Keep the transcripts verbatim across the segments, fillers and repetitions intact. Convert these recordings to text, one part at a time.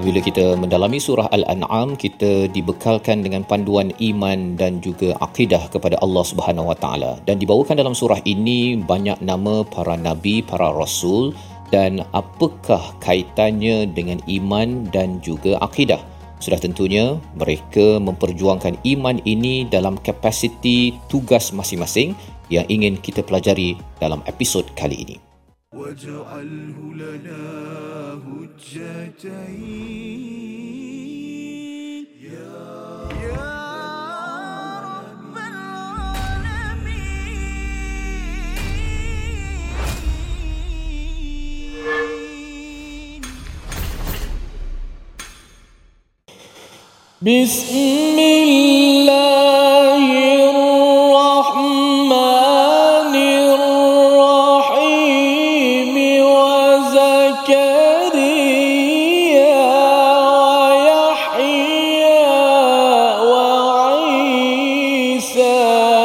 Bila kita mendalami surah Al-An'am, kita dibekalkan dengan panduan iman dan juga akidah kepada Allah Subhanahu Wa Taala. Dan dibawakan dalam surah ini banyak nama para nabi, para rasul, dan apakah kaitannya dengan iman dan juga akidah. Sudah tentunya mereka memperjuangkan iman ini dalam kapasiti tugas masing-masing yang ingin kita pelajari dalam episod kali ini. وَاجْعَلْهُ لَنَا هُجَّتَيْنِ يَا رَبَّ الْعَالَمِينَ بسم الله الرحمن الرحيم وزكريا ويحيى وعيسى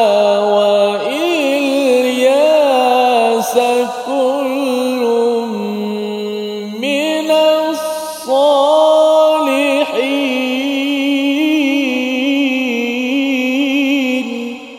وإلياس كل من الصالحين.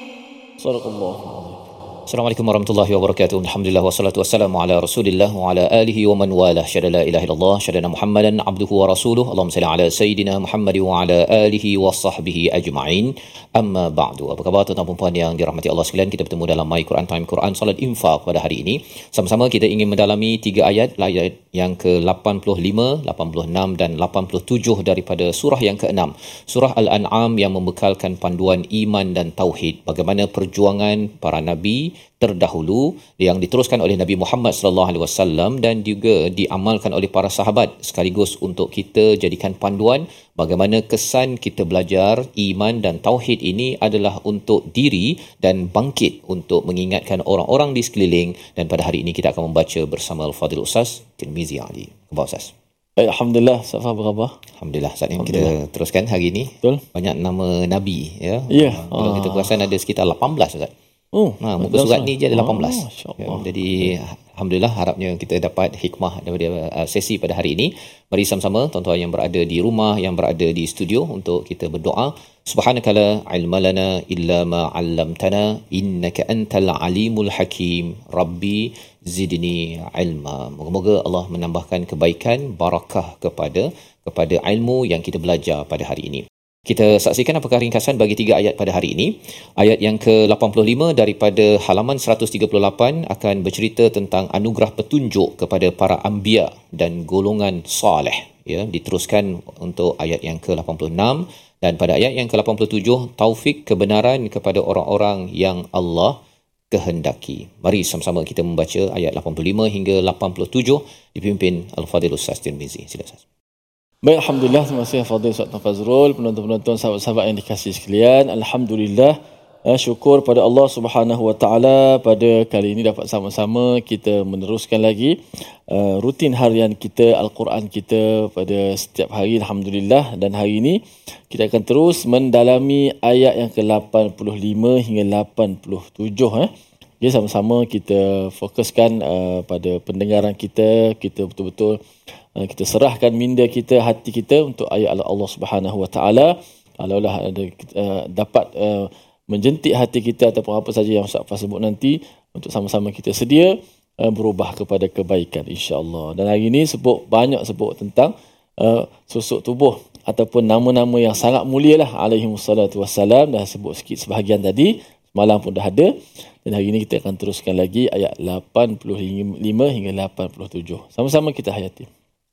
Assalamualaikum warahmatullahi wabarakatuh. Alhamdulillah wassalatu wassalamu ala Rasulillah wa ala alihi wa man walah. Syada la ilaha illallah, syada Muhammadan abduhu wa rasuluhu. Allahumma salli ala sayidina Muhammad wa ala alihi wa sahbihi ajma'in. Amma ba'du. Apa khabar tuan-tuan dan puan yang dirahmati Allah sekalian? Kita bertemu dalam My Quran Time Quran Salat Infaq pada hari ini. Sama-sama kita ingin mendalami tiga ayat, ayat yang ke lapan puluh lima, lapan puluh enam dan lapan puluh tujuh daripada surah yang keenam. Surah Al-An'am yang membekalkan panduan iman dan tauhid. Bagaimana perjuangan para nabi terdahulu yang diteruskan oleh Nabi Muhammad sallallahu alaihi wasallam dan juga diamalkan oleh para sahabat, sekaligus untuk kita jadikan panduan bagaimana kesan kita belajar iman dan tauhid ini adalah untuk diri dan bangkit untuk mengingatkan orang-orang di sekeliling. Dan pada hari ini kita akan membaca bersama Al-Fadhil Ustaz Tirmizi Ali. Khabar Ustaz? Alhamdulillah, Safa, apa khabar? Alhamdulillah. Saat ini kita teruskan hari ini. Betul. Banyak nama nabi ya. Ya. Kalau Ah. kita perasan ada sekitar lapan belas Ustaz. Oh, Ha, muka surat ni je ada lapan belas. Oh, ya, jadi alhamdulillah, harapnya kita dapat hikmah daripada uh, sesi pada hari ini. Mari sama-sama tuan-tuan yang berada di rumah, yang berada di studio, untuk kita berdoa. Subhanaka la ilma lana illa ma 'allamtana innaka antal alimul hakim. Rabbi zidni ilma. Moga-moga Allah menambahkan kebaikan, barakah kepada kepada ilmu yang kita belajar pada hari ini. Kita saksikan apakah ringkasan bagi tiga ayat pada hari ini. Ayat yang ke lapan puluh lima daripada halaman seratus tiga puluh lapan akan bercerita tentang anugerah petunjuk kepada para anbiya dan golongan saleh. Ya, diteruskan untuk ayat yang ke lapan puluh enam, dan pada ayat yang ke lapan puluh tujuh taufik kebenaran kepada orang-orang yang Allah kehendaki. Mari sama-sama kita membaca ayat lapan puluh lima hingga lapan puluh tujuh dipimpin Al-Fadhil Ustaz Tirmizi. Sila Ustaz. Baik, Alhamdulillah. Terima kasih Fadil Ustaz Fazrul, penonton-penonton, sahabat-sahabat yang dikasihi sekalian. Alhamdulillah, eh, syukur pada Allah Subhanahu Wa Taala pada kali ini dapat sama-sama kita meneruskan lagi uh, rutin harian kita, Al-Quran kita pada setiap hari. Alhamdulillah. Dan hari ini kita akan terus mendalami ayat yang ke lapan puluh lima hingga lapan puluh tujuh. Eh. Okay, sama-sama kita fokuskan uh, pada pendengaran kita. Kita betul-betul kita serahkan minda kita, hati kita untuk ayat Allah Subhanahu Wa Taala. Kalaulah ada uh, dapat uh, menjentik hati kita ataupun apa saja yang Ustaz Fah sebut nanti, untuk sama-sama kita sedia uh, berubah kepada kebaikan, insya-Allah. Dan hari ini sebut banyak sebut tentang uh, susuk tubuh ataupun nama-nama yang sangat mulialah alaihi wassalatu wassalam. Dah sebut sikit sebahagian tadi, semalam pun dah ada. Dan hari ini kita akan teruskan lagi ayat lapan puluh lima hingga lapan puluh tujuh. Sama-sama kita hayati.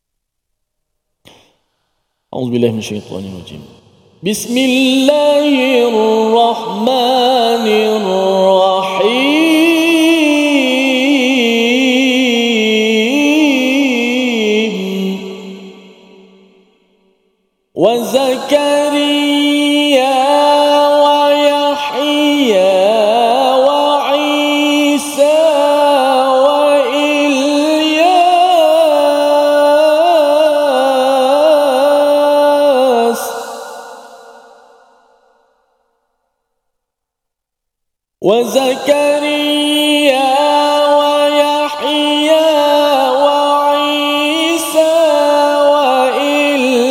A'udzubillahi minasyaitonir rajim. Bismillahirrahmanirrahim. Wa Zakaria wa Yahya wa Isa wa Ilyas wa Zakaria wa Yahya wa Isa wa Ilyas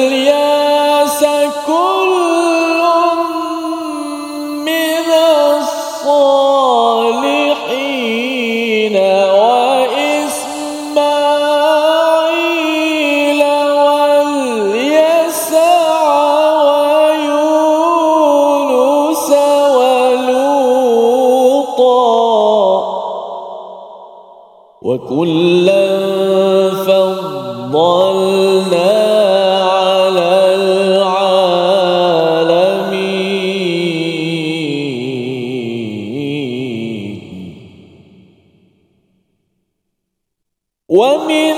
وكلا فضلنا على العالمين ومن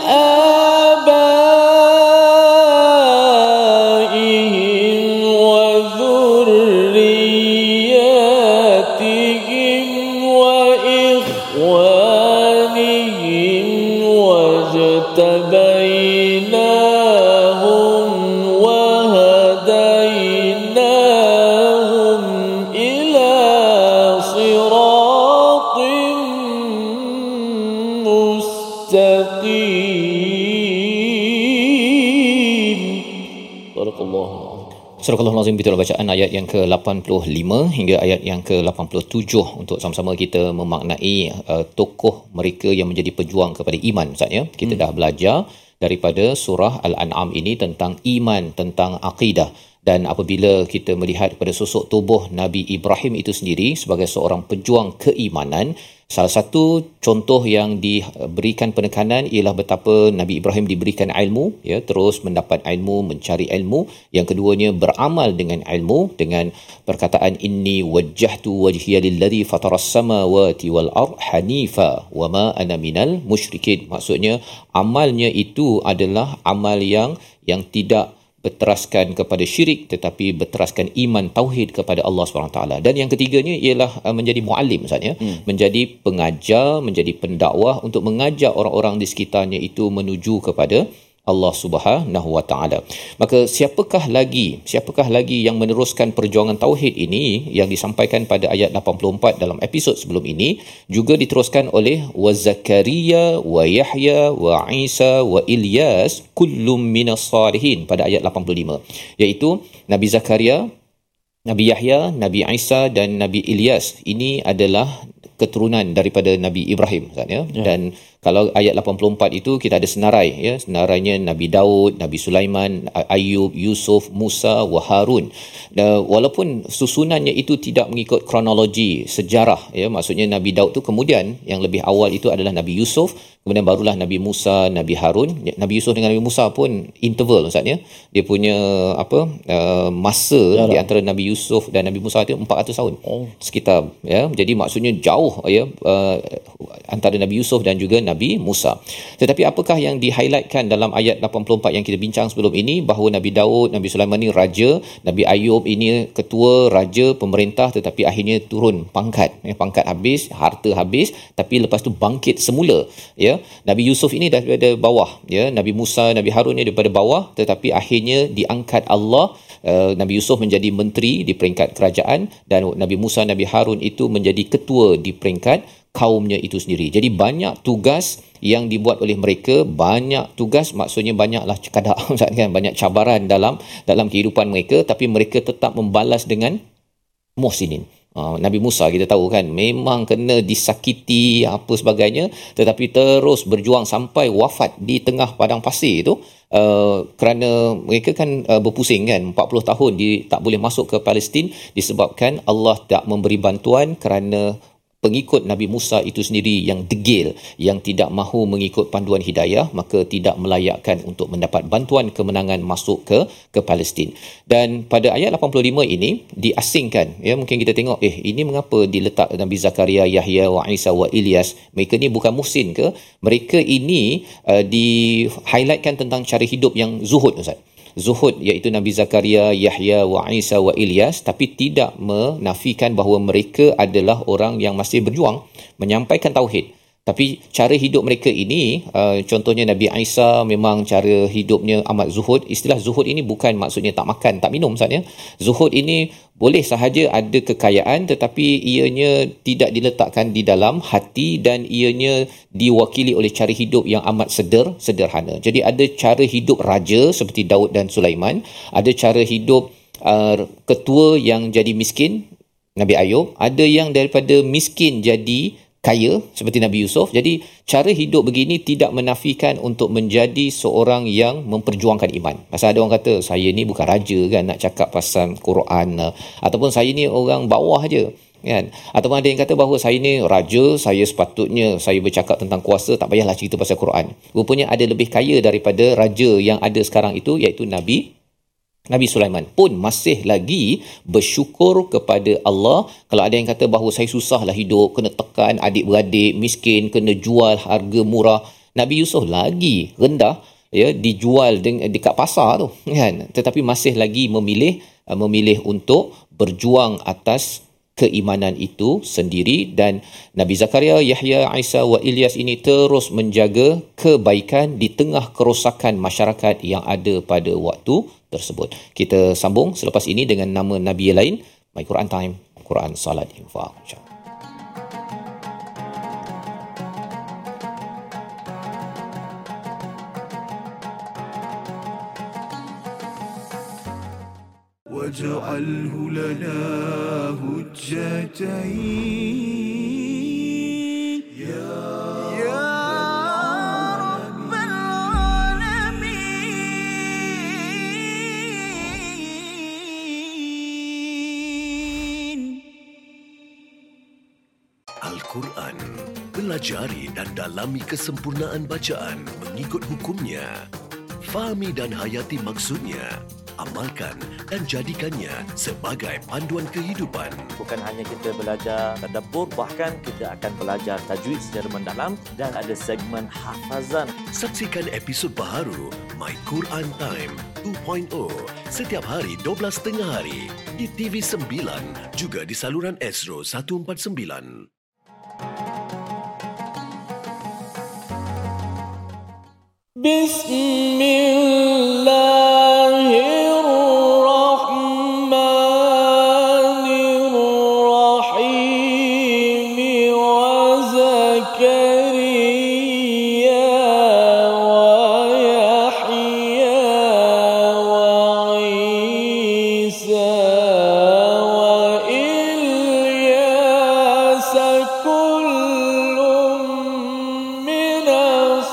Surah Al-Azim, betul bacaan ayat yang ke lapan puluh lima hingga ayat yang ke lapan puluh tujuh untuk sama-sama kita memaknai uh, tokoh mereka yang menjadi pejuang kepada iman. Maksudnya kita hmm. dah belajar daripada surah Al-An'am ini tentang iman, tentang akidah. Dan apabila kita melihat pada sosok tubuh Nabi Ibrahim itu sendiri sebagai seorang pejuang keimanan, salah satu contoh yang diberikan penekanan ialah betapa Nabi Ibrahim diberikan ilmu, ya, terus mendapat ilmu, mencari ilmu. Yang keduanya beramal dengan ilmu dengan perkataan inni wajjahtu wajhiya lilladzi fataras samawati wal ard hanifa wama ana minal musyrikin. Maksudnya amalnya itu adalah amal yang yang tidak berteraskan kepada syirik tetapi berteraskan iman tauhid kepada Allah subhanahu wa taala. Dan yang ketiganya ialah uh, menjadi muallim maksudnya, hmm. menjadi pengajar, menjadi pendakwah untuk mengajak orang-orang di sekitarnya itu menuju kepada Allah Subhanahu wa taala. Maka siapakah lagi siapakah lagi yang meneruskan perjuangan tauhid ini yang disampaikan pada ayat lapan puluh empat dalam episod sebelum ini, juga diteruskan oleh wa Zakaria wa Yahya wa Isa wa Ilyas kullum minas salihin pada ayat lapan puluh lima, iaitu Nabi Zakaria, Nabi Yahya, Nabi Isa dan Nabi Ilyas. Ini adalah keturunan daripada Nabi Ibrahim, ya. Ya. Dan kalau ayat lapan puluh empat itu kita ada senarai, ya, senarainya Nabi Daud, Nabi Sulaiman, Ayub, Yusuf, Musa wa Harun. Dan walaupun susunannya itu tidak mengikut kronologi sejarah, ya, maksudnya Nabi Daud tu kemudian, yang lebih awal itu adalah Nabi Yusuf, kemudian barulah Nabi Musa, Nabi Harun. Nabi Yusuf dengan Nabi Musa pun interval maksudnya, dia punya apa uh, masa ya, di antara Nabi Yusuf dan Nabi Musa itu empat ratus tahun. Oh. Sekitar, ya. Jadi maksudnya jauh, ya, uh, antara Nabi Yusuf dan juga Nabi Musa. Tetapi apakah yang di-highlightkan dalam ayat lapan puluh empat yang kita bincang sebelum ini, bahawa Nabi Daud, Nabi Sulaiman ini raja, Nabi Ayub ini ketua raja pemerintah, tetapi akhirnya turun pangkat, ya, pangkat habis, harta habis, tapi lepas tu bangkit semula, ya. Nabi Yusuf ini daripada bawah, ya, Nabi Musa, Nabi Harun ini daripada bawah, tetapi akhirnya diangkat Allah. Uh, Nabi Yusuf menjadi menteri di peringkat kerajaan dan Nabi Musa, Nabi Harun itu menjadi ketua di peringkat kaumnya itu sendiri. Jadi banyak tugas yang dibuat oleh mereka, banyak tugas maksudnya banyaklah kadar kan, banyak cabaran dalam dalam kehidupan mereka, tapi mereka tetap membalas dengan muhsinin. Uh, Nabi Musa kita tahu kan, memang kena disakiti apa sebagainya, tetapi terus berjuang sampai wafat di tengah padang pasir itu, uh, kerana mereka kan uh, berpusing kan, empat puluh tahun di, tak boleh masuk ke Palestin disebabkan Allah tak memberi bantuan kerana pengikut Nabi Musa itu sendiri yang degil, yang tidak mahu mengikut panduan hidayah, maka tidak melayakkan untuk mendapat bantuan kemenangan masuk ke ke Palestin. Dan pada ayat lapan puluh lima ini diasingkan, ya, mungkin kita tengok, eh ini mengapa diletak Nabi Zakaria, Yahya wa Isa wa Ilyas, mereka ni bukan muhsin ke? Mereka ini uh, di-highlightkan tentang cara hidup yang zuhud, Ustaz. Zuhud, iaitu Nabi Zakaria, Yahya wa Isa wa Ilyas, tapi tidak menafikan bahawa mereka adalah orang yang masih berjuang menyampaikan tauhid. Tapi cara hidup mereka ini, uh, contohnya Nabi Isa memang cara hidupnya amat zuhud. Istilah zuhud ini bukan maksudnya tak makan, tak minum maksudnya. Zuhud ini boleh sahaja ada kekayaan tetapi ianya tidak diletakkan di dalam hati dan ianya diwakili oleh cara hidup yang amat seder, sederhana. Jadi ada cara hidup raja seperti Daud dan Sulaiman, ada cara hidup uh, ketua yang jadi miskin, Nabi Ayub, ada yang daripada miskin jadi kaya seperti Nabi Yusuf. Jadi cara hidup begini tidak menafikan untuk menjadi seorang yang memperjuangkan iman. Pasal ada orang kata, saya ni bukan raja kan nak cakap pasal Quran, ataupun saya ni orang bawah aja. kan. Ataupun ada yang kata bahawa saya ni raja, saya sepatutnya saya bercakap tentang kuasa, tak payahlah cerita pasal Quran. Rupanya ada lebih kaya daripada raja yang ada sekarang itu, iaitu Nabi Nabi Sulaiman pun masih lagi bersyukur kepada Allah. Kalau ada yang kata bahawa saya susahlah hidup, kena tekan adik-beradik, miskin, kena jual harga murah, Nabi Yusuf lagi rendah, ya, dijual dekat pasar tu, kan. Tetapi masih lagi memilih memilih untuk berjuang atas keimanan itu sendiri. Dan Nabi Zakaria, Yahya, Isa wa Ilyas ini terus menjaga kebaikan di tengah kerosakan masyarakat yang ada pada waktu tersebut. Kita sambung selepas ini dengan nama Nabi lain. My Quran Time, Quran Salat Infaq. وَاجْعَلْهُ لَنَا هُجَّتَيْنِ Al-Quran. Pelajari dan dalami kesempurnaan bacaan mengikut hukumnya. Fahami dan hayati maksudnya. Amalkan dan jadikannya sebagai panduan kehidupan. Bukan hanya kita belajar tadabbur, bahkan kita akan belajar tajwid secara mendalam dan ada segmen hafazan. Saksikan episod baharu My Quran Time dua titik kosong setiap hari dua belas tiga puluh hari di T V sembilan, juga di saluran Astro seratus empat puluh sembilan. Bismillahirrahmanirrahim. Wa Zakaria wa Yahya wa Isa wa Ilyas kullun minas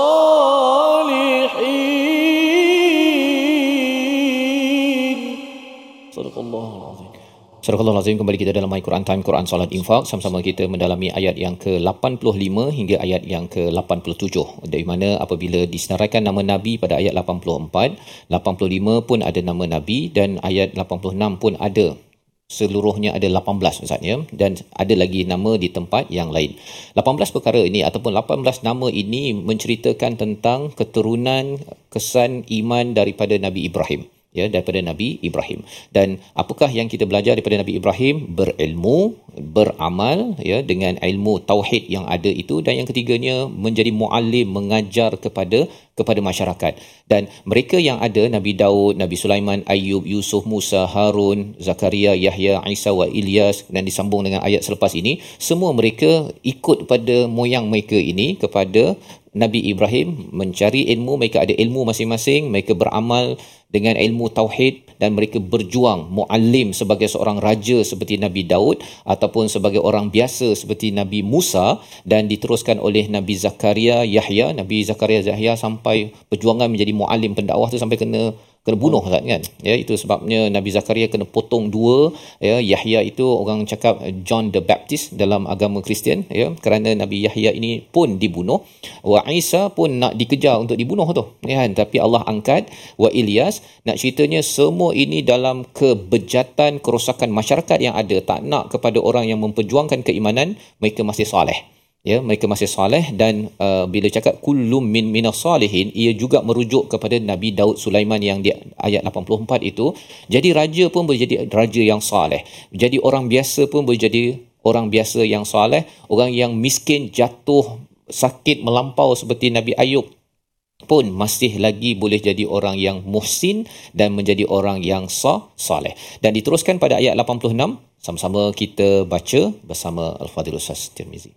salihin. Sadaqallahul azim. Surah Al-Azim, kembali kita dalam My Quran Time, Quran Salat Infaq. Sama-sama kita mendalami ayat yang ke lapan puluh lima hingga ayat yang ke lapan puluh tujuh. Dari mana apabila disenaraikan nama Nabi pada ayat lapan puluh empat, lapan puluh lima pun ada nama Nabi dan ayat lapan puluh enam pun ada. Seluruhnya ada lapan belas, Ustaz, ya, dan ada lagi nama di tempat yang lain. lapan belas perkara ini ataupun lapan belas nama ini menceritakan tentang keturunan kesan iman daripada Nabi Ibrahim. Ya, daripada Nabi Ibrahim. Dan apakah yang kita belajar daripada Nabi Ibrahim? Berilmu, beramal, ya, dengan ilmu tauhid yang ada itu. Dan yang ketiganya, menjadi muallim, mengajar kepada kepada masyarakat. Dan mereka yang ada, Nabi Daud, Nabi Sulaiman, Ayub, Yusuf, Musa, Harun, Zakaria, Yahya, Isa wa Ilyas, dan disambung dengan ayat selepas ini, semua mereka ikut pada moyang mereka ini kepada Nabi Ibrahim, mencari ilmu. Mereka ada ilmu masing-masing, mereka beramal dengan ilmu tauhid dan mereka berjuang muallim sebagai seorang raja seperti Nabi Daud ataupun sebagai orang biasa seperti Nabi Musa, dan diteruskan oleh Nabi Zakaria, Yahya. Nabi Zakaria, Yahya sampai perjuangan menjadi muallim pendakwah tu sampai kena kena bunuh, kan, kan? Ya, itu sebabnya Nabi Zakaria kena potong dua. Ya, Yahya itu orang cakap John the Baptist dalam agama Kristian, ya, kerana Nabi Yahya ini pun dibunuh. Wa Isa pun nak dikejar untuk dibunuh tu, ya, kan? Tapi Allah angkat. Wa Ilyas. Nak ceritanya semua ini dalam kebejatan kerosakan masyarakat yang ada, tak nak kepada orang yang memperjuangkan keimanan, mereka masih soleh. Ya, mereka masih soleh. Dan uh, bila cakap kullum min minas salihin, ia juga merujuk kepada Nabi Daud Sulaiman yang di ayat lapan puluh empat itu. Jadi raja pun boleh jadi raja yang soleh, jadi orang biasa pun boleh jadi orang biasa yang soleh. Orang yang miskin, jatuh sakit melampau seperti Nabi Ayub pun masih lagi boleh jadi orang yang muhsin dan menjadi orang yang sah, soleh. Dan diteruskan pada ayat lapan puluh enam. Sama-sama kita baca bersama Al-Fadhil Ustaz Tirmizi.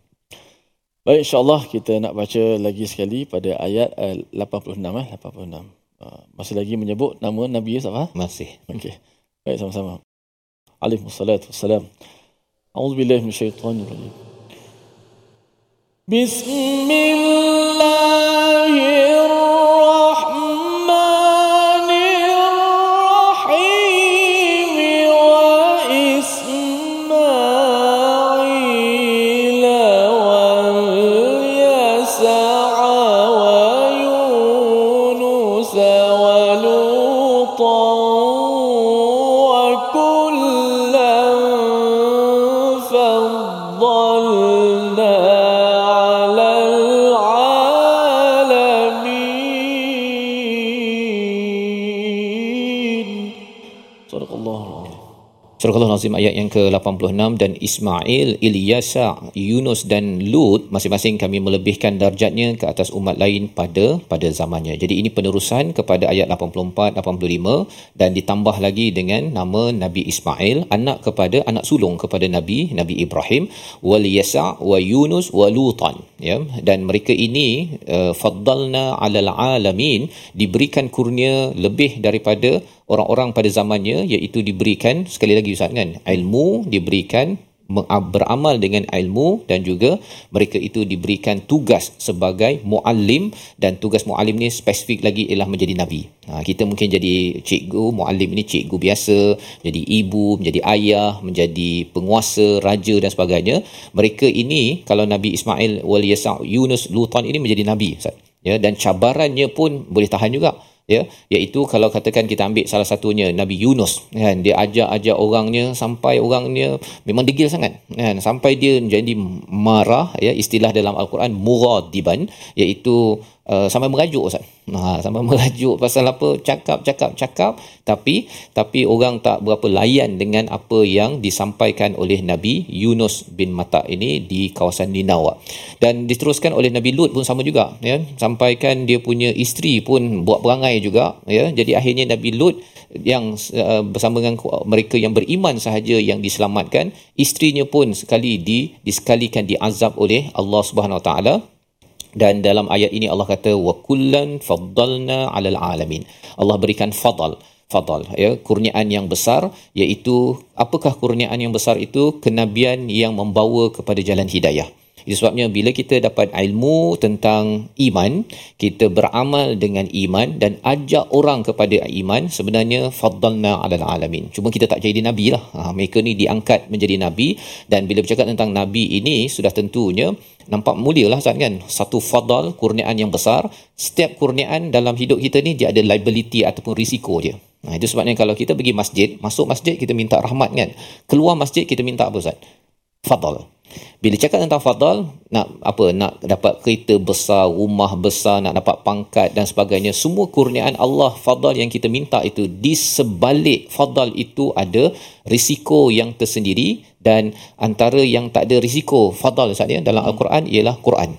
Baik, insya-Allah kita nak baca lagi sekali pada ayat uh, lapan puluh enam eh lapan puluh enam. Uh, masih lagi menyebut nama Nabi Yusuf, ha? Masih. Okey. Baik, sama-sama. Alaihi wassalatu wassalam. A'udzubillahi minasyaitonirrajim. Bismillahirrahmanirrahim. Wa Ismail ولوطا وكلا فضلنا على العالمين. صدق الله العظيم. Surah Al-Azim ayat yang ke lapan puluh enam, dan Ismail, Ilyasa, Yunus dan Lut masing-masing kami melebihkan darjatnya ke atas umat lain pada pada zamannya. Jadi ini penerusan kepada ayat lapan puluh empat, lapan puluh lima dan ditambah lagi dengan nama Nabi Ismail, anak kepada anak sulung kepada Nabi Nabi Ibrahim, wal Yasa wa Yunus wa Lutan, ya, dan mereka ini uh, faddalna 'alal alamin, diberikan kurnia lebih daripada orang-orang pada zamannya, iaitu diberikan, sekali lagi Ustaz kan, ilmu, diberikan beramal dengan ilmu, dan juga mereka itu diberikan tugas sebagai muallim, dan tugas muallim ni spesifik lagi ialah menjadi nabi. Ha, kita mungkin jadi cikgu, muallim ini cikgu biasa, jadi ibu, menjadi ayah, menjadi penguasa, raja dan sebagainya. Mereka ini, kalau Nabi Ismail, wal Yasa, Yunus, Lutan ini menjadi nabi, Ustaz. Ya, dan cabarannya pun boleh tahan juga. Ya, iaitu kalau katakan kita ambil salah satunya Nabi Yunus, kan, dia ajak-ajak orangnya sampai orangnya memang degil sangat, kan, sampai dia jadi marah, ya, istilah dalam Al-Quran mughadiban, iaitu uh, sampai merajuk, Ustaz. Ha, sampai merajuk pasal apa? Cakap cakap cakap tapi tapi orang tak berapa layan dengan apa yang disampaikan oleh Nabi Yunus bin Matta ini di kawasan Ninawa. Dan diteruskan oleh Nabi Lut pun sama juga, ya, sampaikan dia punya isteri pun buat perangai juga, ya. Jadi akhirnya Nabi Lut yang uh, bersama dengan mereka yang beriman sahaja yang diselamatkan, isterinya pun sekali di disekalikan diazab oleh Allah Subhanahu Wa Taala. Dan dalam ayat ini Allah kata wa kullan faddalna 'alal alamin. Allah berikan fadal, fadal, ya, kurniaan yang besar, iaitu apakah kurniaan yang besar itu? Kenabian yang membawa kepada jalan hidayah. Itu sebabnya bila kita dapat ilmu tentang iman, kita beramal dengan iman dan ajak orang kepada iman, sebenarnya faddalna 'alal alamin. Cuma kita tak jadi nabi lah. Ha, mereka ni diangkat menjadi nabi, dan bila bercakap tentang nabi ini sudah tentunya nampak mulia lah, kan? Satu fadal, kurniaan yang besar. Setiap kurniaan dalam hidup kita ni dia ada liability ataupun risiko dia. Nah, itu sebabnya kalau kita pergi masjid, masuk masjid kita minta rahmat, kan? Keluar masjid kita minta apa, Ustaz? Fadal. Bila cakap tentang fadal, nak apa? Nak dapat kereta besar, rumah besar, nak dapat pangkat dan sebagainya, semua kurniaan Allah, fadal yang kita minta itu, di sebalik fadal itu ada risiko yang tersendiri, dan antara yang tak ada risiko fadal, Ustaz, ya, dalam Al-Quran ialah Quran.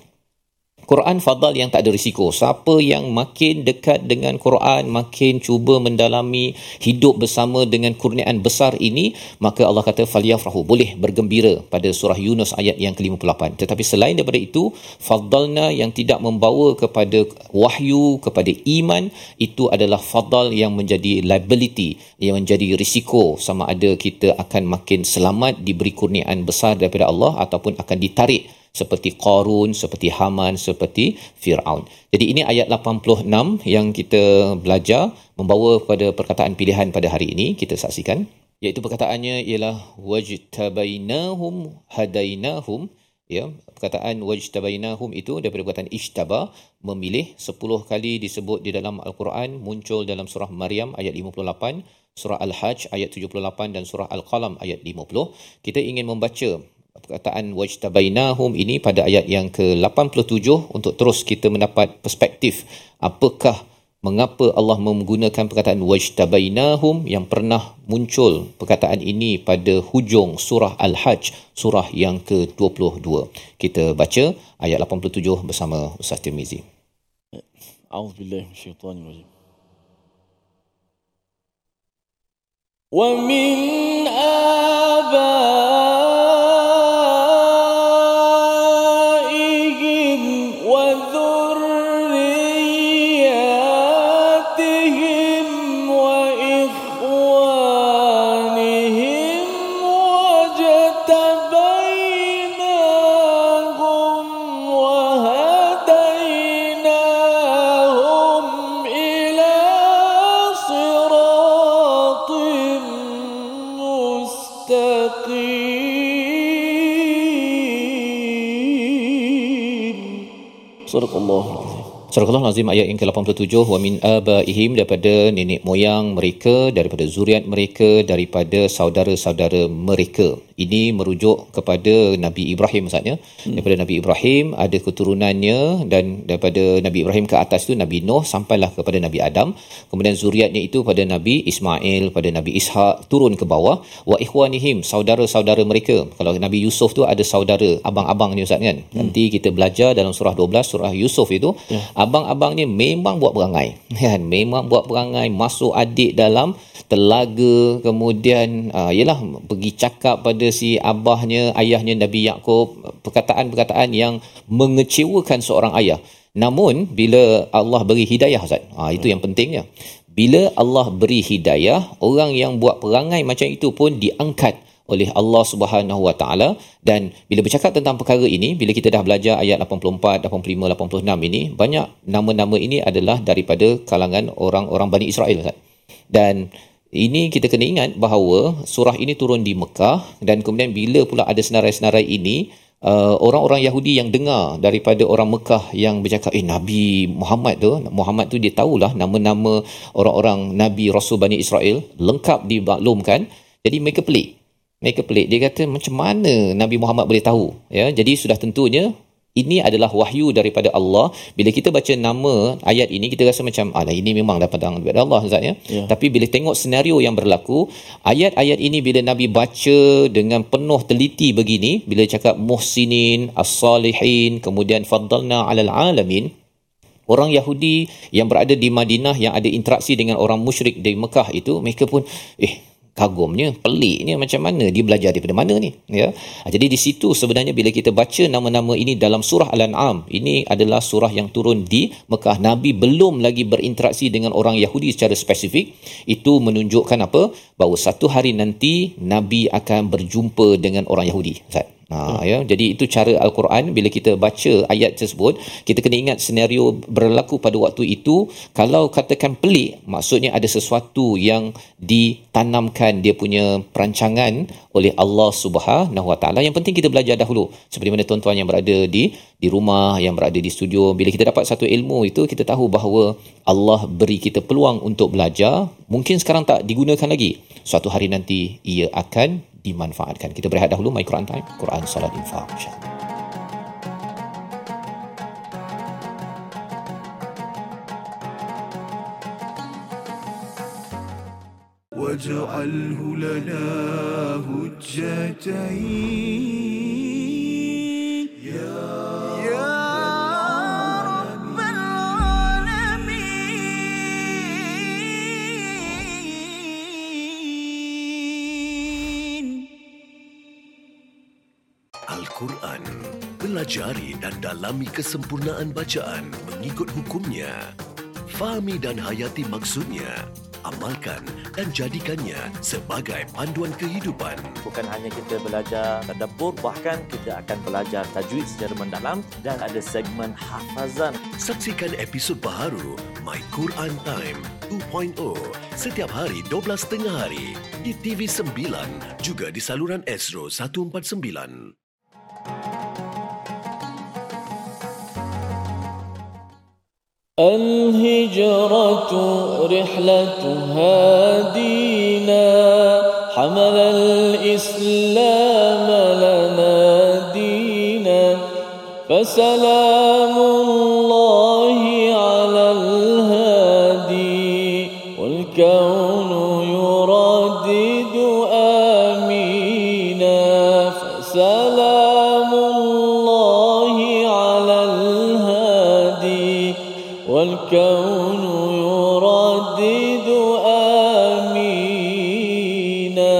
Quran fadal yang tak ada risiko. Siapa yang makin dekat dengan Quran, makin cuba mendalami, hidup bersama dengan kurniaan besar ini, maka Allah kata falyafrahu, boleh bergembira pada surah Yunus ayat yang ke lima puluh lapan. Tetapi selain daripada itu, fadalna yang tidak membawa kepada wahyu, kepada iman, itu adalah fadal yang menjadi liability, yang menjadi risiko, sama ada kita akan makin selamat, diberi kurniaan besar daripada Allah, ataupun akan ditarik seperti Qarun, seperti Haman, seperti Fir'aun. Jadi ini ayat lapan puluh enam yang kita belajar, membawa kepada perkataan pilihan pada hari ini. Kita saksikan, iaitu perkataannya ialah wajtabainahum hadainahum. Ya, perkataan wajtabainahum itu daripada perkataan ishtaba, memilih. Sepuluh kali disebut di dalam Al-Quran, muncul dalam surah Maryam ayat lima puluh lapan, surah Al-Hajj ayat tujuh puluh lapan dan surah Al-Qalam ayat lima puluh. Kita ingin membaca perkataan wajtabainahum ini pada ayat yang ke lapan puluh tujuh untuk terus kita mendapat perspektif apakah, mengapa Allah menggunakan perkataan wajtabainahum, yang pernah muncul perkataan ini pada hujung surah Al-Hajj, surah yang ke dua puluh dua. Kita baca ayat lapan puluh tujuh bersama Ustaz Tirmizi. A'udzubillahi minasyaitanir rajim. Wa min aba Sadaqallahul Azim. Surah Al-Azim ayat yang ke lapan puluh tujuh, wa min abaihim, daripada nenek moyang mereka, daripada zuriat mereka, daripada saudara-saudara mereka. Ini merujuk kepada Nabi Ibrahim maksudnya. Hmm. Daripada Nabi Ibrahim ada keturunannya, dan daripada Nabi Ibrahim ke atas tu Nabi Nuh sampailah kepada Nabi Adam. Kemudian zuriatnya itu pada Nabi Ismail, pada Nabi Ishak, turun ke bawah. Wa ikhwanihim, saudara-saudara mereka. Kalau Nabi Yusuf tu ada saudara abang-abang ni Ustaz kan. Hmm. Nanti kita belajar dalam surah dua belas, surah Yusuf itu, yeah. abang-abang ni memang buat perangai. Kan, memang buat perangai, masuk adik dalam telaga, kemudian uh, yalah pergi cakap pada si abahnya, ayahnya Nabi Yaqub, perkataan-perkataan yang mengecewakan seorang ayah. Namun bila Allah beri hidayah Ustaz, ha, itu yang pentingnya. Bila Allah beri hidayah, orang yang buat perangai macam itu pun diangkat oleh Allah Subhanahu Wa Taala. Dan bila bercakap tentang perkara ini, bila kita dah belajar ayat lapan puluh empat, lapan puluh lima, lapan puluh enam ini, banyak nama-nama ini adalah daripada kalangan orang-orang Bani Israel Ustaz. Dan ini kita kena ingat bahawa surah ini turun di Mekah, dan kemudian bila pula ada senarai-senarai ini, uh, orang-orang Yahudi yang dengar daripada orang Mekah yang bercakap, eh Nabi Muhammad tu, Muhammad tu dia tahulah nama-nama orang-orang Nabi Rasul Bani Israel, lengkap dimaklumkan. Jadi mereka pelik. Mereka pelik. Dia kata macam mana Nabi Muhammad boleh tahu? Ya, jadi sudah tentunya ini adalah wahyu daripada Allah. Bila kita baca nama ayat ini, kita rasa macam, alah ini memang dapat daripada Allah Ustaz ya. Yeah. Tapi bila tengok senario yang berlaku, ayat-ayat ini bila Nabi baca dengan penuh teliti begini, bila cakap muhsinin, as-salihin, kemudian faddalna 'alal alamin, orang Yahudi yang berada di Madinah yang ada interaksi dengan orang musyrik di Mekah itu, mereka pun eh kagumnya, peliknya, macam mana dia belajar daripada mana ni, ya. Jadi di situ sebenarnya bila kita baca nama-nama ini dalam surah Al-An'am, ini adalah surah yang turun di Mekah. Nabi belum lagi berinteraksi dengan orang Yahudi secara spesifik. Itu menunjukkan apa? Bahawa satu hari nanti Nabi akan berjumpa dengan orang Yahudi, Ustaz. Ha, ya, jadi itu cara Al-Quran. Bila kita baca ayat tersebut, kita kena ingat senario berlaku pada waktu itu. Kalau katakan pelik, maksudnya ada sesuatu yang ditanamkan dia punya perancangan oleh Allah Subhanahu Wa Taala. Yang penting kita belajar dahulu. Seperti mana tuan-tuan yang berada di di rumah, yang berada di studio, bila kita dapat satu ilmu itu, kita tahu bahawa Allah beri kita peluang untuk belajar. Mungkin sekarang tak digunakan lagi, suatu hari nanti ia akan dimanfaatkan. Kita berehat dahulu. My Quran Time, Quran, Salat, Infaq, insya-Allah. waj'alhu lana hujjatain ya Al-Quran. Pelajari dan dalami kesempurnaan bacaan mengikut hukumnya. Fahami dan hayati maksudnya. Amalkan dan jadikannya sebagai panduan kehidupan. Bukan hanya kita belajar tadabbur, bahkan kita akan belajar tajwid secara mendalam, dan ada segmen hafazan. Saksikan episod baharu My Quran Time dua titik kosong setiap hari dua belas tiga puluh hari di T V sembilan, juga di saluran Astro seratus empat puluh sembilan. الهجرة رحلة هادينا حمل الإسلام لنا دينا فسلام الله على الهادي والكون يردد آمينا فسلام الله على الهادي والكون يردد آمينا.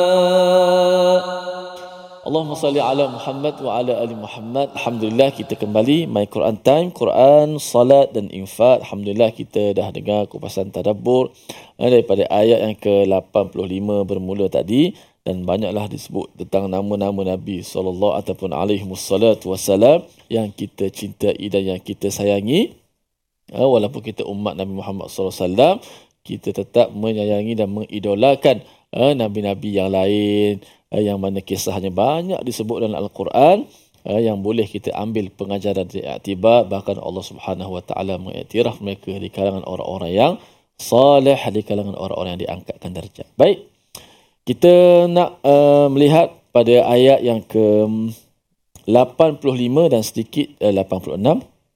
Allahumma salli ala Muhammad wa ala ali Muhammad. Alhamdulillah, kita kembali My Quran Time, Quran, Salat dan Infaq. Alhamdulillah, kita dah dengar kupasan tadabbur daripada ayat yang ke lapan puluh lima bermula tadi, dan banyaklah disebut tentang nama-nama Nabi sallallahu ataupun alaihi wassalatu wassalam yang kita cintai dan yang kita sayangi. Walaupun kita umat Nabi Muhammad sallallahu alaihi wasallam, kita tetap menyayangi dan mengidolakan Nabi-Nabi yang lain, yang mana kisahnya banyak disebut dalam Al-Quran. uh, yang boleh kita ambil pengajaran dari i'tibar. Bahkan Allah Subhanahu Wa Taala mengiktiraf mereka di kalangan orang-orang yang salih, di kalangan orang-orang yang diangkatkan darjat. Baik, kita nak uh, melihat pada ayat yang ke lapan puluh lima dan sedikit uh, lapan puluh enam.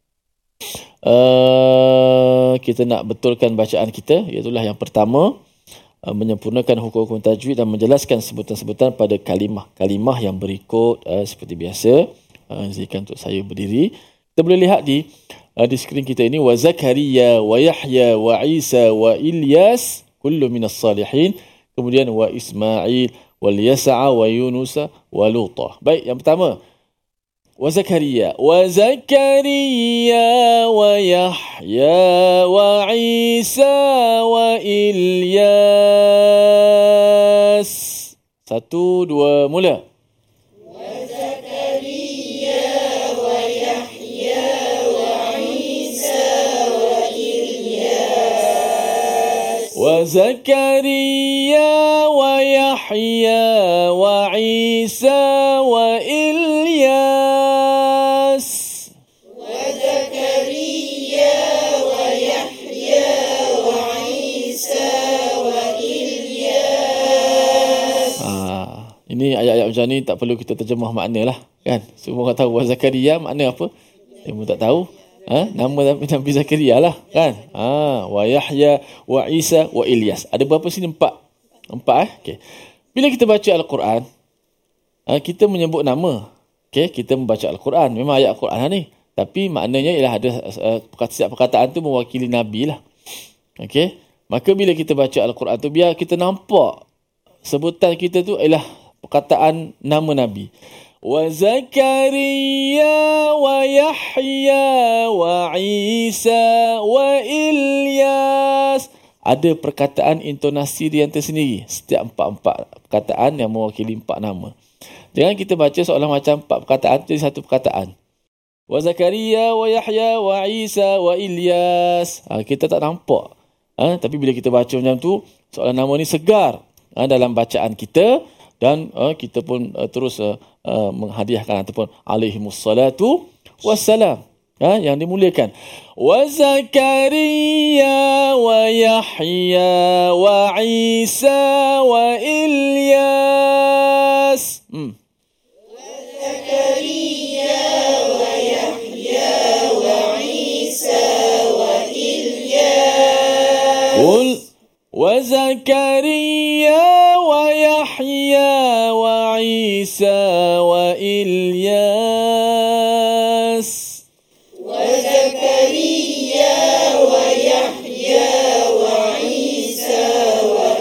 Uh, kita nak betulkan bacaan kita, iaitulah yang pertama, uh, menyempurnakan hukum-hukum tajwid dan menjelaskan sebutan-sebutan pada kalimah-kalimah yang berikut. Uh, seperti biasa, uh, izinkan untuk saya berdiri. Kita boleh lihat di uh, di skrin kita ini, wa Zakaria wa Yahya wa Isa wa Ilyas kullu minas salihin. Kemudian wa Ismail wal Yas'a wa Yunus wa Lut. Baik, yang pertama wa Zakaria wa Zakaria wa Yahya wa Isa wa Ilyas. Satu, dua, mula. Wa Zakaria wa Yahya wa Isa wa Ilyas. Wa Zakaria wa Yahya wa Isa wa Ilyas. Wa Zakaria wa Yahya wa Isa wa Ilyas. Ah, ini ayat-ayat macam ni tak perlu kita terjemah makna lah, kan? Semua orang tahu wa Zakaria makna apa? Dia pun tak tahu. Ha? Nama Nabi Zakaria lah, kan? Ha, wa Yahya wa Isa wa Ilyas. Ada berapa sini? Empat. Empat eh? Okay. Bila kita baca Al-Quran, ha, kita menyebut nama. Okay? Kita membaca Al-Quran. Memang ayat Al-Quran lah ni. Tapi maknanya ialah ada uh, setiap perkataan tu mewakili Nabi lah. Okay? Maka bila kita baca Al-Quran tu, biar kita nampak sebutan kita tu ialah perkataan nama Nabi. Wa Zakaria wa Yahya wa Isa wa Ilyas. Ada perkataan intonasi dia yang tersendiri. Setiap empat-empat perkataan yang mewakili empat nama. Jangan kita baca seolah macam empat perkataan jadi satu perkataan. Wa Zakaria wa Yahya wa Isa wa Ilyas. Ha, kita tak nampak. Ha, tapi bila kita baca macam tu, seolah nama ni segar ha, dalam bacaan kita. Dan uh, kita pun uh, terus uh, uh, menghadiahkan ataupun alaihimus salatu wassalam, ha, yang dimuliakan. Wa Zakaria wa Yahya wa Isa wa Ilyas. Hmm. Wa Zakaria wa Yahya wa Isa wa Ilyas. Qul wa Zakaria wa Yahya wa Isa wa Ilyas. Wa Zakaria wa Yahya wa Isa wa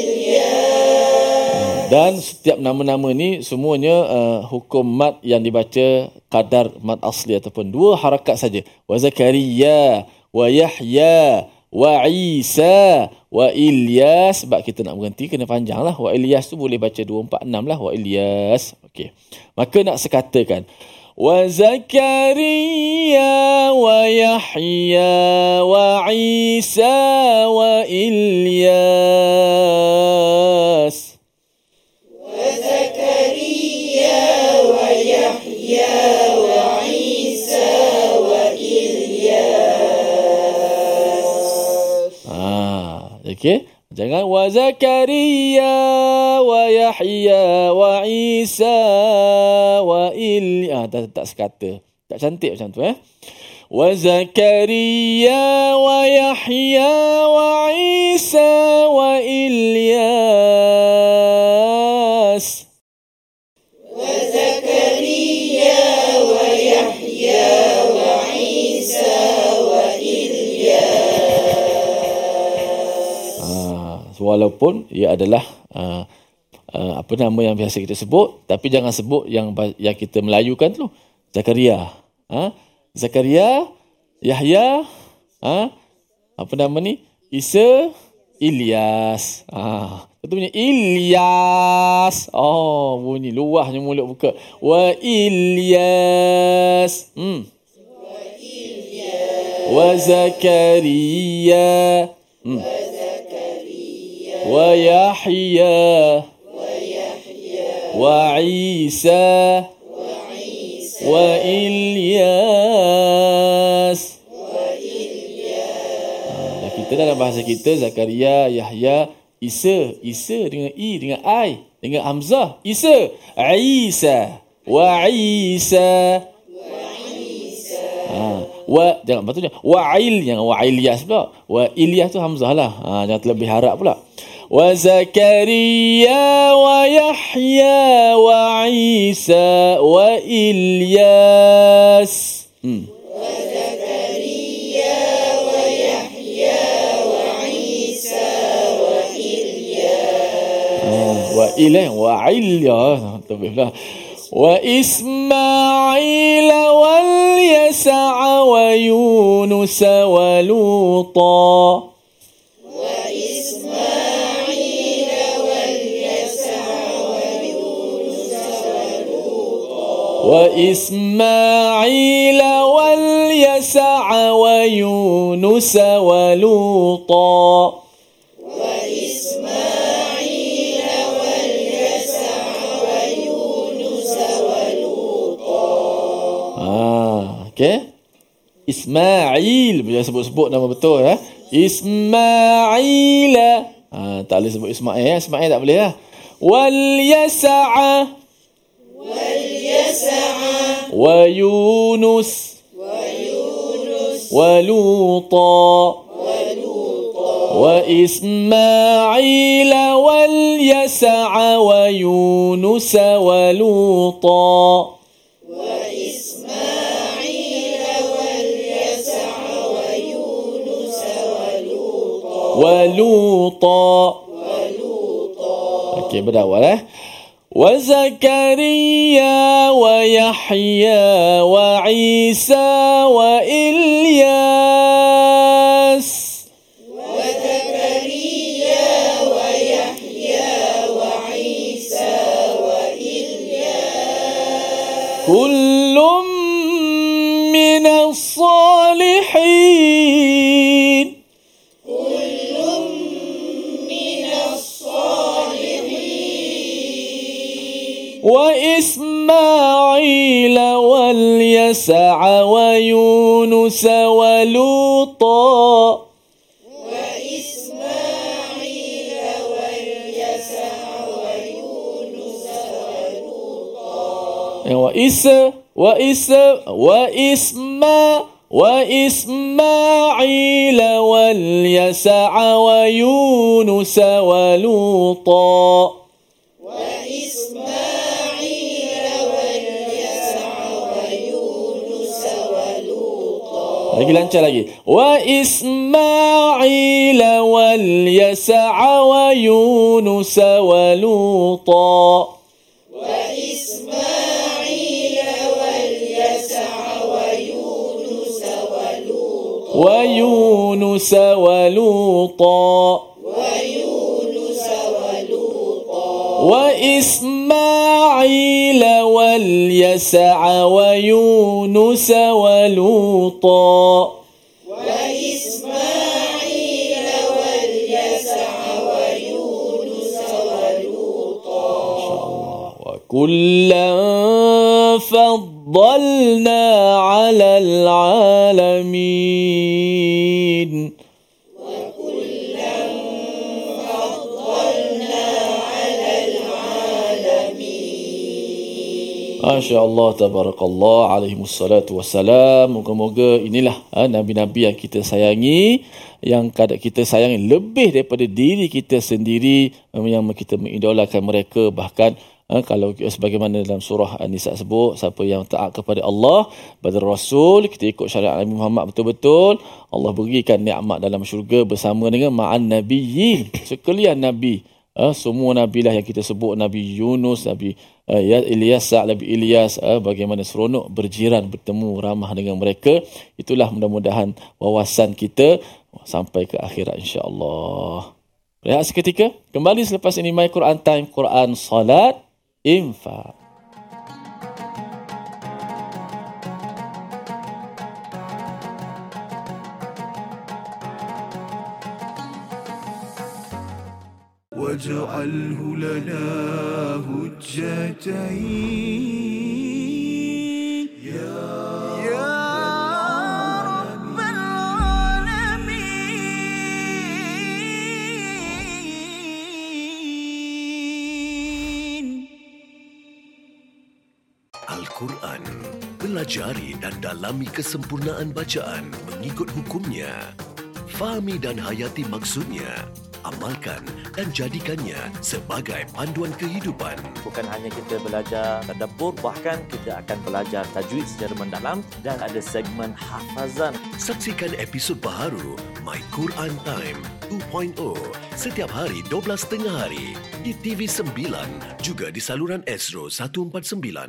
Ilyas. Dan setiap nama-nama ni semuanya uh, hukum mad yang dibaca kadar mad asli ataupun dua harakat saja. Wa Zakaria wa Yahya wa Isa wa Ilyas. Sebab kita nak berhenti kena panjang lah. Wa Ilyas tu boleh baca dua, empat, enam lah. Wa Ilyas. Okey. Maka nak sekatakan. Wa Zakaria wa Yahya wa Isa wa Ilyas. Wa Zakaria wa Yahya wa Isa wa Ilyas. Okey, jangan wa Zakaria wa Yahya wa Isa wa Ilyas. Ah, tak, tak sekata. Tak cantik macam tu eh. Wa Zakaria wa Yahya wa Isa wa Ilyas. Wa Zakaria wa Yahya wa Isa wa Ilyas. Walaupun ia adalah uh, uh, apa nama yang biasa kita sebut, tapi jangan sebut yang yang kita melayukan tu. Zakaria, ha? Zakaria, Yahya, ha? Apa nama ni? Isa, Ilyas. Ah, ha. Itu bunyi Ilyas. Oh, bunyi luahnya mulut buka. Wa Ilyas. Hmm. Wa Ilyas. Wa Zakaria. Hmm. Wa Yahya wa Isa dalam bahasa kita Zakaria, Yahya, Isa. Isa dengan I, dengan I, dengan Hamzah. Isa. Isa. Wa Isa. Ha, wa jangan patutnya wa il, jangan wa Ilyas pula. Wa Ilyas tu Hamzah lah. Ha, jangan terlebih harap pula. Wa Zakaria wa Yahya wa Isa wa Ilyas. Hmm. Wa Zakaria wa Yahya wa Isa wa Ilyas. Ha, wa il eh, wa Ilyas. Terlebihlah. Wa Ismail wal Yasa' wa Yunus wa Luta. Wa Ismail wal Yasa' wa Yunus wa Luta. Wa Ismail wal Yasa' wa Yunus wa Luta. Wa Ismail wal Yasa' wa Yunus wa Luta. Ah, okey. Ismail, jangan sebut-sebut nama betul ya. Ismail. Ah, tak boleh sebut Ismail ya. Ismail tak boleh lah. Wal Yasa' Wal Yasa' wa Yunus wa Yunus wa Luta. wa Luta. Wa Ismail wal Yasa' wa Yunus wa Luta. Wa Ismail wal Yasa' wa Yunus wa Luta. Wa Luta. Wa Luta. Okey, berawal eh. Wa Zakaria wa Yahya wa Isa wa Ilyas. Wa Zakaria wa Yahya wa Isa wa Ilyas. Kullum min as-salihin. Kullum min as-salihin. Wa Ismail wal Yasa' wa Yunus wa Luta. Wa Ismail wal Yasa' wa Yunus wa Luta. Wa Isa wa Isa wa Isma wa Ismail wal Yasa' wa Yunus wa Luta. Wa Ismail wal Yasa' wa Yunus wa Luta. Lagi lancar lagi. Wa Ismail wal Yasa' wa Yunus wa Luta. Wa Ismail wal Yasa' wa Yunus wa Luta. Wa Yunus wa Luta. Wa Yunus wa Luta. Wa Ismail wal Yasa' wa Yunus wa Luta. Wa Ismail wal Yasa' wa Yunus wa Luta. Masya-Allah. Wa kullan faddalna 'alal 'alamin. Masya Allah, tabarakallah, alaihi wassalatu wassalam. Moga-moga inilah ha, Nabi-Nabi yang kita sayangi, yang kadang kita sayangi lebih daripada diri kita sendiri, yang kita mengidolakan mereka. Bahkan ha, kalau sebagaimana dalam surah An-Nisa sebut, siapa yang taat kepada Allah, pada Rasul, kita ikut syariat Nabi Muhammad betul-betul, Allah berikan nikmat dalam syurga bersama dengan ma'an nabiyyin, sekalian Nabi. Uh, semua Nabi lah yang kita sebut, Nabi Yunus, Nabi uh, Ilyas, Nabi Ilyas, uh, bagaimana seronok berjiran, bertemu, ramah dengan mereka. Itulah mudah-mudahan wawasan kita sampai ke akhirat insya-Allah. Rehat seketika, kembali selepas ini My Quran Time, Quran, Salat, Infak. واجعله لنا هجتين يا رب العالمين Al-Quran. Pelajari dan dalami kesempurnaan bacaan mengikut hukumnya. Fahami dan hayati maksudnya. Amalkan dan jadikannya sebagai panduan kehidupan. Bukan hanya kita belajar tadabbur, bahkan kita akan belajar tajwid secara mendalam dan ada segmen hafazan. Saksikan episod baharu My Quran Time dua titik kosong setiap hari dua belas tiga puluh hari di T V sembilan juga di saluran Astro seratus empat puluh sembilan.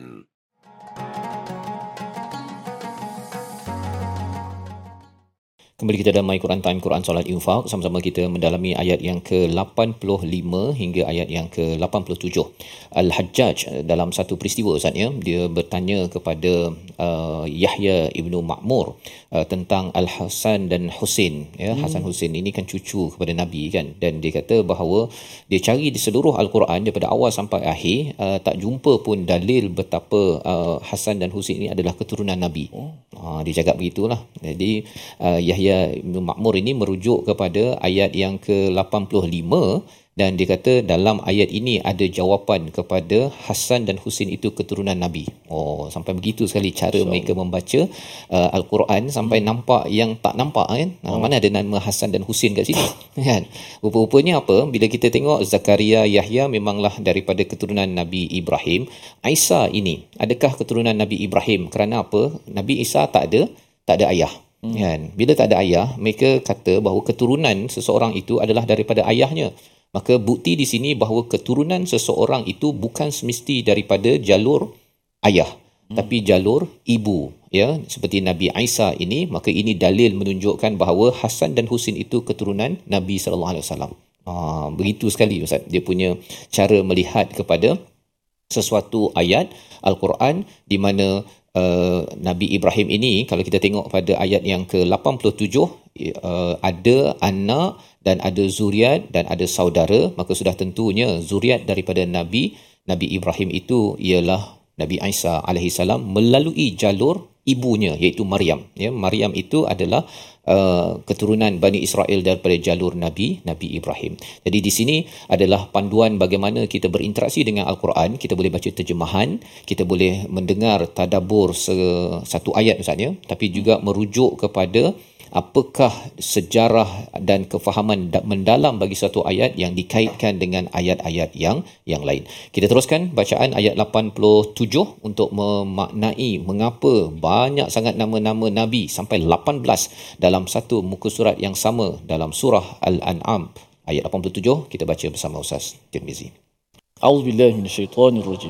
Kembali kita dalam My Quran Time, Quran Solat Infak. Sama-sama kita mendalami ayat yang ke lapan puluh lima hingga ayat yang ke lapan puluh tujuh. Al-Hajjaj dalam satu peristiwa Ustaz ya, dia bertanya kepada uh, Yahya ibnu Ma'mur uh, tentang Al-Hasan dan Husin ya. Hmm. Hasan Husin ini kan cucu kepada Nabi kan, dan dia kata bahawa dia cari di seluruh Al-Quran daripada awal sampai akhir uh, tak jumpa pun dalil betapa uh, Hasan dan Husin ini adalah keturunan Nabi. Oh. Uh, dia cakap begitulah. Jadi uh, Yahya Ibn Ma'mur ini merujuk kepada ayat yang ke lapan puluh lima dan dia kata dalam ayat ini ada jawapan kepada Hasan dan Husin itu keturunan Nabi. Oh, sampai begitu sekali cara so. mereka membaca uh, Al-Quran sampai hmm. nampak yang tak nampak kan. Oh. Mana ada nama Hasan dan Husin kat sini kan. Rupa-rupanya apa? Bila kita tengok Zakaria, Yahya memanglah daripada keturunan Nabi Ibrahim. Isa ini adakah keturunan Nabi Ibrahim? Kerana apa? Nabi Isa tak ada tak ada ayah. Kan? Bila tak ada ayah, mereka kata bahawa keturunan seseorang itu adalah daripada ayahnya. Maka bukti di sini bahawa keturunan seseorang itu bukan semesti daripada jalur ayah, hmm. tapi jalur ibu. Ya, seperti Nabi Isa ini, maka ini dalil menunjukkan bahawa Hasan dan Husin itu keturunan Nabi sallallahu alaihi wasallam. Ah, begitu sekali Ustaz, dia punya cara melihat kepada sesuatu ayat Al-Quran di mana Uh, Nabi Ibrahim ini, kalau kita tengok pada ayat yang ke lapan puluh tujuh, uh, ada anak dan ada zuriat dan ada saudara, maka sudah tentunya zuriat daripada Nabi Nabi Ibrahim itu ialah Nabi Isa alaihi salam melalui jalur ibunya iaitu Maryam. Ya, Maryam itu adalah uh, keturunan Bani Israel daripada jalur Nabi Nabi Ibrahim. Jadi di sini adalah panduan bagaimana kita berinteraksi dengan Al-Quran. Kita boleh baca terjemahan, kita boleh mendengar tadabbur satu ayat misalnya, tapi juga merujuk kepada apakah sejarah dan kefahaman mendalam bagi satu ayat yang dikaitkan dengan ayat-ayat yang yang lain. Kita teruskan bacaan ayat lapan puluh tujuh untuk memaknai mengapa banyak sangat nama-nama Nabi sampai lapan belas dalam satu muka surat yang sama dalam surah Al-An'am. Ayat lapan puluh tujuh kita baca bersama Ustaz Tirmizi. A'udzubillahi minasyaitonirrajim.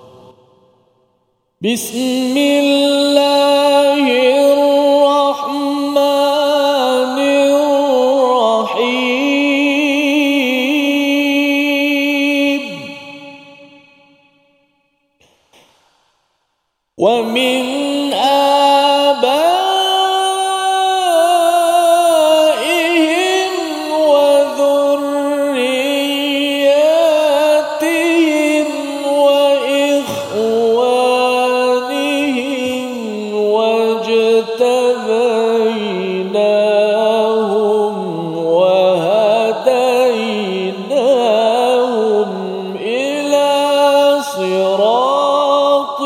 Bismillahirrahmanirrahim. ومن آبائهم وذرياتهم وإخوانهم واجتبيناهم وهديناهم إلى صراط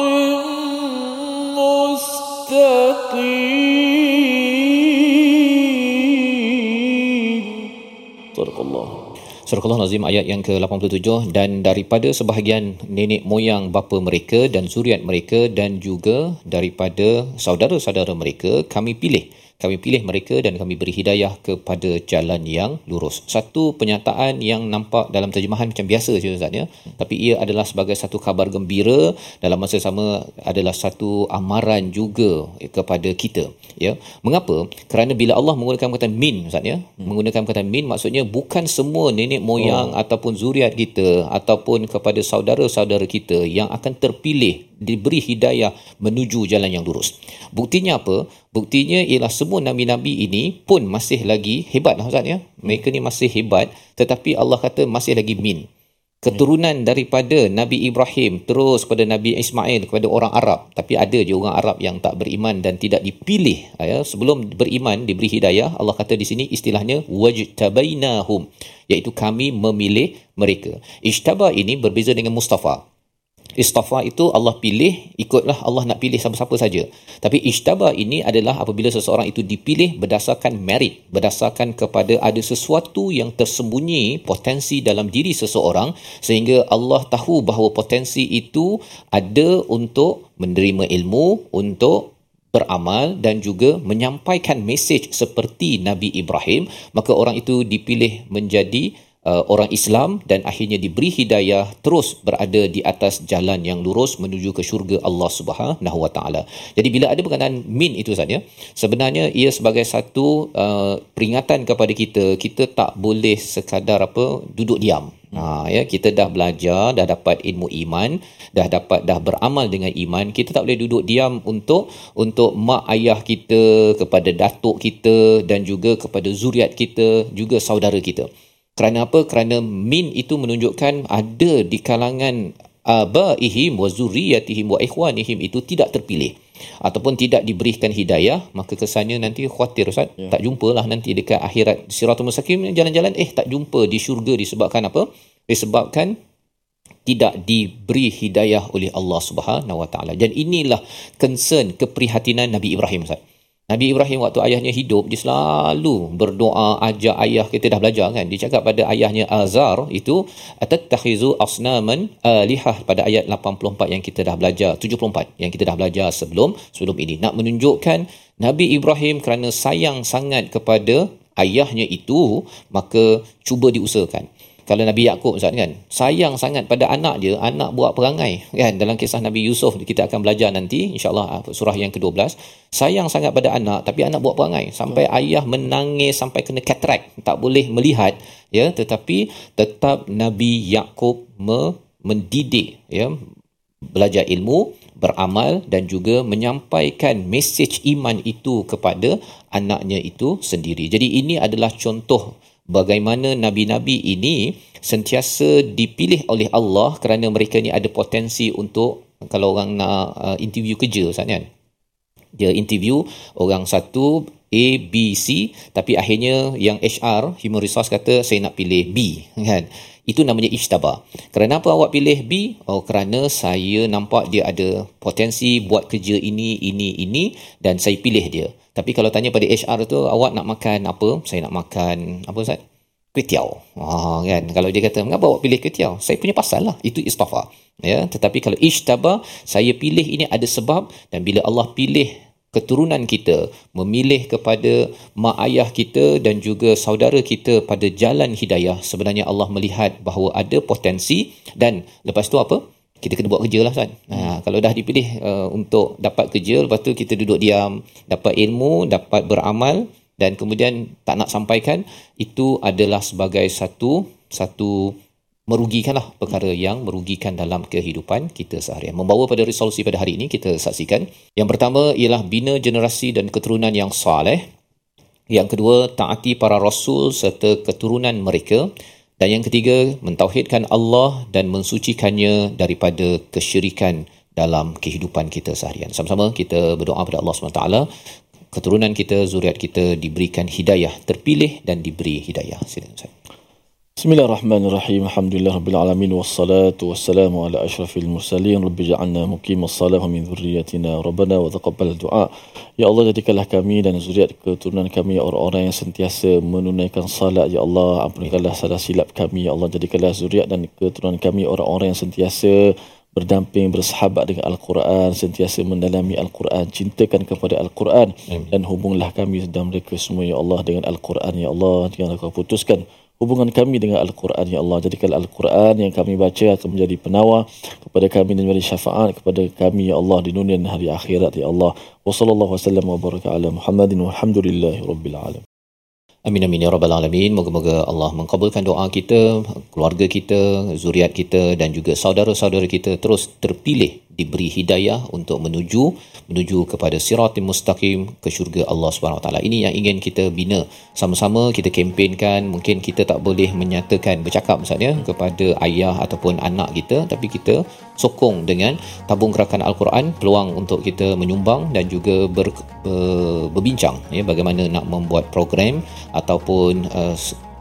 Surah Al-Nazim ayat yang ke lapan puluh tujuh, dan daripada sebahagian nenek moyang bapa mereka dan zuriat mereka dan juga daripada saudara-saudara mereka kami pilih kami pilih mereka dan kami beri hidayah kepada jalan yang lurus. Satu pernyataan yang nampak dalam terjemahan macam biasa saja Ustaz ya, tapi ia adalah sebagai satu khabar gembira, dalam masa sama adalah satu amaran juga kepada kita ya. Mengapa? Kerana bila Allah menggunakan kata min Ustaz ya, hmm. menggunakan kata min maksudnya bukan semua nenek moyang oh. ataupun zuriat kita ataupun kepada saudara-saudara kita yang akan terpilih diberi hidayah menuju jalan yang lurus. Buktinya apa? Buktinya ialah semua nabi-nabi ini pun masih lagi hebat lah Ustaz ya. Mereka ni masih hebat, tetapi Allah kata masih lagi min. Keturunan daripada Nabi Ibrahim terus kepada Nabi Ismail kepada orang Arab, tapi ada je orang Arab yang tak beriman dan tidak dipilih ya. Sebelum beriman diberi hidayah, Allah kata di sini istilahnya wajtabainahum, iaitu kami memilih mereka. Ijtaba ini berbeza dengan Mustafa. Istafa itu Allah pilih, ikutlah Allah nak pilih siapa-siapa saja. Tapi ijtaba ini adalah apabila seseorang itu dipilih berdasarkan merit, berdasarkan kepada ada sesuatu yang tersembunyi potensi dalam diri seseorang sehingga Allah tahu bahawa potensi itu ada untuk menerima ilmu, untuk beramal dan juga menyampaikan mesej seperti Nabi Ibrahim, maka orang itu dipilih menjadi Uh, orang Islam dan akhirnya diberi hidayah terus berada di atas jalan yang lurus menuju ke syurga Allah Subhanahu Wa Taala. Jadi bila ada berkenaan min itu saja, sebenarnya ia sebagai satu uh, peringatan kepada kita, kita tak boleh sekadar apa duduk diam. Ha, ya, kita dah belajar, dah dapat ilmu iman, dah dapat dah beramal dengan iman, kita tak boleh duduk diam untuk untuk mak ayah kita, kepada datuk kita dan juga kepada zuriat kita, juga saudara kita. Kerana apa? Kerana min itu menunjukkan ada di kalangan abaihim wa zurriyatihim wa ikhwanihim itu tidak terpilih ataupun tidak diberikan hidayah, maka kesannya nanti khawatir Ustaz, ya. Tak jumpalah nanti dekat akhirat Siratul Mustaqim, jalan-jalan eh tak jumpa di syurga disebabkan apa? Disebabkan tidak diberi hidayah oleh Allah Subhanahu Wa Taala. Dan inilah concern, keprihatinan Nabi Ibrahim Ustaz. Nabi Ibrahim waktu ayahnya hidup, dia selalu berdoa, ajak ayah, kita dah belajar kan, dia cakap pada ayahnya Azar itu, atattakhizu asnaman alihah, pada ayat lapan puluh empat yang kita dah belajar, tujuh puluh empat yang kita dah belajar sebelum sebelum ini, nak menunjukkan Nabi Ibrahim kerana sayang sangat kepada ayahnya itu, maka cuba diusahakan. Kalau Nabi Yaakob Ustaz kan, sayang sangat pada anak dia, anak buat perangai kan, dalam kisah Nabi Yusuf kita akan belajar nanti insya-Allah surah yang kedua belas, sayang sangat pada anak tapi anak buat perangai sampai hmm. ayah menangis sampai kena katarak, tak boleh melihat ya, tetapi tetap Nabi Yaakob me- mendidik ya, belajar ilmu, beramal dan juga menyampaikan mesej iman itu kepada anaknya itu sendiri. Jadi ini adalah contoh bagaimana nabi-nabi ini sentiasa dipilih oleh Allah kerana mereka ni ada potensi untuk, kalau orang nak uh, interview kerja Ustaz kan, dia interview orang satu A, B, C, tapi akhirnya yang H R, Human Resource kata saya nak pilih B kan. Itu namanya ijtaba. Kenapa awak pilih B? Oh, kerana saya nampak dia ada potensi buat kerja ini, ini, ini dan saya pilih dia. Tapi kalau tanya pada H R tu, awak nak makan apa? Saya nak makan apa Ustaz? Kuitiau. Ah, kan? Kalau dia kata, mengapa awak pilih kuitiau? Saya punya pasal lah. Itu istafa. Ya, tetapi kalau ijtaba, saya pilih ini ada sebab, dan bila Allah pilih keturunan kita, memilih kepada mak ayah kita dan juga saudara kita pada jalan hidayah, sebenarnya Allah melihat bahawa ada potensi dan lepas tu apa? Kita kena buat kerja lah Ustaz. Ha, kalau dah dipilih uh, untuk dapat kerja, lepas tu kita duduk diam, dapat ilmu, dapat beramal dan kemudian tak nak sampaikan, itu adalah sebagai satu satu merugikanlah, perkara yang merugikan dalam kehidupan kita seharian. Membawa pada resolusi pada hari ini, kita saksikan. Yang pertama ialah bina generasi dan keturunan yang soleh. Yang kedua, taati para rasul serta keturunan mereka. Dan yang ketiga, mentauhidkan Allah dan mensucikannya daripada kesyirikan dalam kehidupan kita seharian. Sama-sama kita berdoa kepada Allah subhanahu wa taala, keturunan kita, zuriat kita diberikan hidayah, terpilih dan diberi hidayah. Silakan Ustaz. Bismillahirrahmanirrahim. Alhamdulillah rabbil alamin wassalatu wassalamu ala asyrafil mursalin. Rabbi ja'alna muqimas salah wa min dhurriyyatina rabbana wa taqabbal du'a. Ya Allah, jadikanlah kami dan zuriat keturunan kami orang-orang yang sentiasa menunaikan salat. Ya Allah, ampunikanlah salah silap kami. Ya Allah, jadikanlah zuriat dan keturunan kami orang-orang yang sentiasa berdamping, bersahabat dengan Al-Quran, sentiasa mendalami Al-Quran, cintakan kepada Al-Quran. Amin. Dan hubunglah kami dan mereka semua ya Allah dengan Al-Quran. Ya Allah, janganlah kau putuskan hubungan kami dengan Al-Quran. Ya Allah, jadikan Al-Quran yang kami baca akan menjadi penawar kepada kami dan menjadi syafaat kepada kami ya Allah di dunia dan hari akhirat ya Allah. Wa sallallahu wasallam wa baraka ala Muhammadin walhamdulillahi rabbil alamin. Amin amin ya rabbal alamin. Moga-moga Allah mengabulkan doa kita, keluarga kita, zuriat kita dan juga saudara-saudara kita terus terpilih, diberi hidayah untuk menuju menuju kepada siratul mustaqim, ke syurga Allah Subhanahu Wa Taala. Ini yang ingin kita bina sama-sama, kita kempenkan. Mungkin kita tak boleh menyatakan, bercakap misalnya kepada ayah ataupun anak kita, tapi kita sokong dengan tabung gerakan Al-Quran, peluang untuk kita menyumbang dan juga ber, ber, berbincang ya, bagaimana nak membuat program ataupun uh,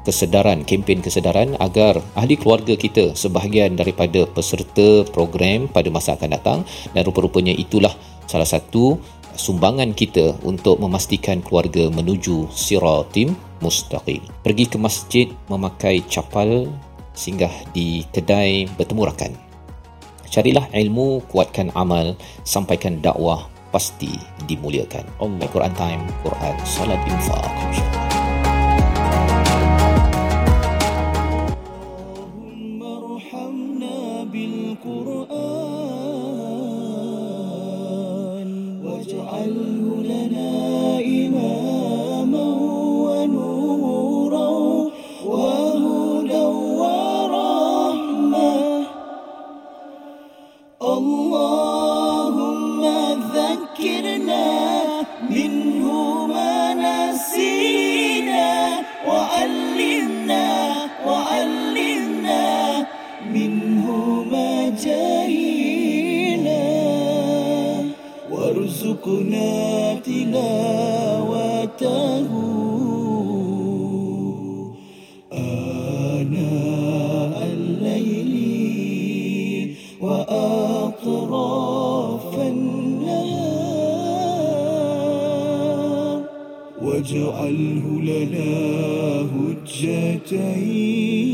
kesedaran, kempen kesedaran agar ahli keluarga kita sebahagian daripada peserta program pada masa akan datang, dan rupa-rupanya itulah salah satu sumbangan kita untuk memastikan keluarga menuju siratim mustaqim. Pergi ke masjid memakai capal, singgah di kedai bertemu rakan. Carilah ilmu, kuatkan amal, sampaikan dakwah, pasti dimuliakan. Allah. Quran Time, Quran, Salat, Infaq, insya-Allah. وارزقنا تلاوته آناء الليل وأطراف النهار واجعله لنا هجتين